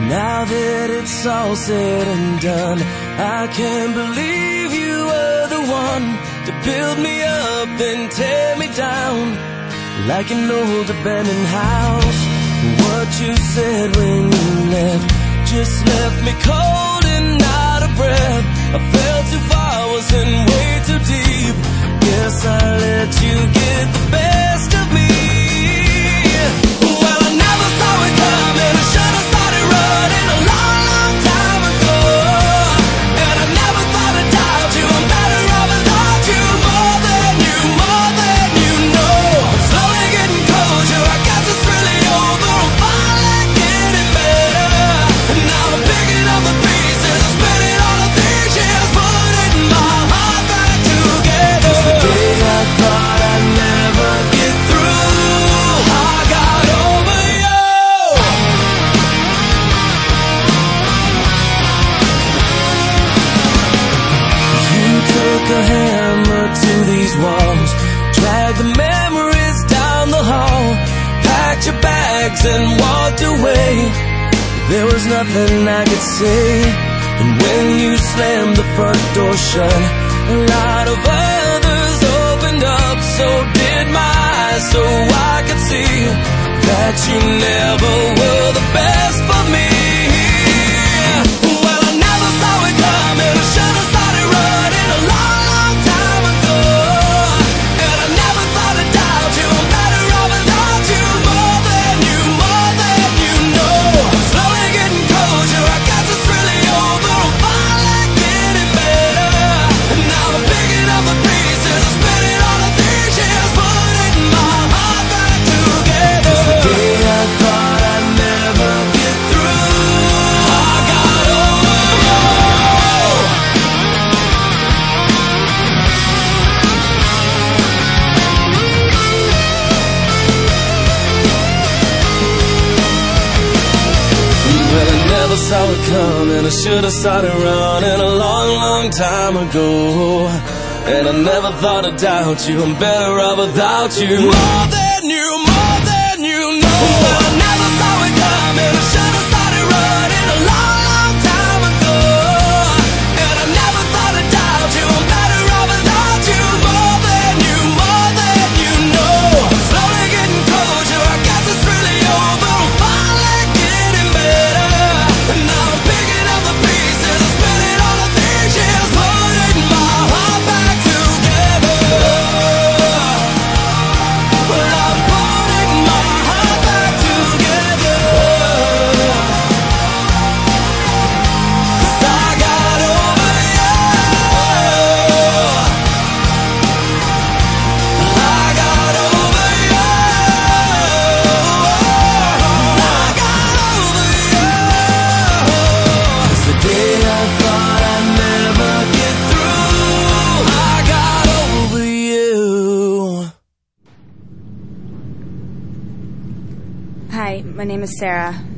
Now that it's all said and done, I can't believe you were the one to build me up then tear me down like an old abandoned house. What you said when you left just left me cold and out of breath. I fell too far, was in way too deep. Guess I let you get the best of me. Well, I never saw it coming. I should have started running a long, long time ago. And I never thought I'd doubt you. I'm better off without you. More than you know. I'm slowly getting closure. I guess it's really over. I'm finally getting better. And now I'm picking up the pieces. I'm spinning all of these years, putting my heart back together. It's the day I thought I'd never get through. I got over you. You took a hammer to these walls, dragged the memories down the hall, packed your bags and walked away. There was nothing I could say. And when you slammed the front door shut, a lot of others opened up. So did my eyes, so I could see that you never were the best for me. Well, I never saw it coming. I should have started running a long, long time ago. And I never thought I'd doubt you. I'm better off without you. More than you know. I'm slowly getting closure. I guess it's really over. I'm finally getting better. And now I'm picking up the pieces. I'm spinning all of these years, putting my heart back together. It's the day I thought I'd never get through. I got over you. Well, I never saw it coming. I should have started running a long, long time ago. And I never thought I'd doubt you. I'm better off without you. More than you know. Well, I never saw it coming. I should have started running a long, long time ago. And I never thought I'd doubt you. I'm better off without you. More than you know. I'm slowly getting closure. I guess it's really over. I'm finally getting better. And now I'm picking up the pieces. I'm spinning all of these years, putting my heart back together. Well, I'm putting my heart back together. 'Cause I got over you. I got over you. I got over you. It's the day I thought I'd never get through. I got over you. Hi, my name is Sarah.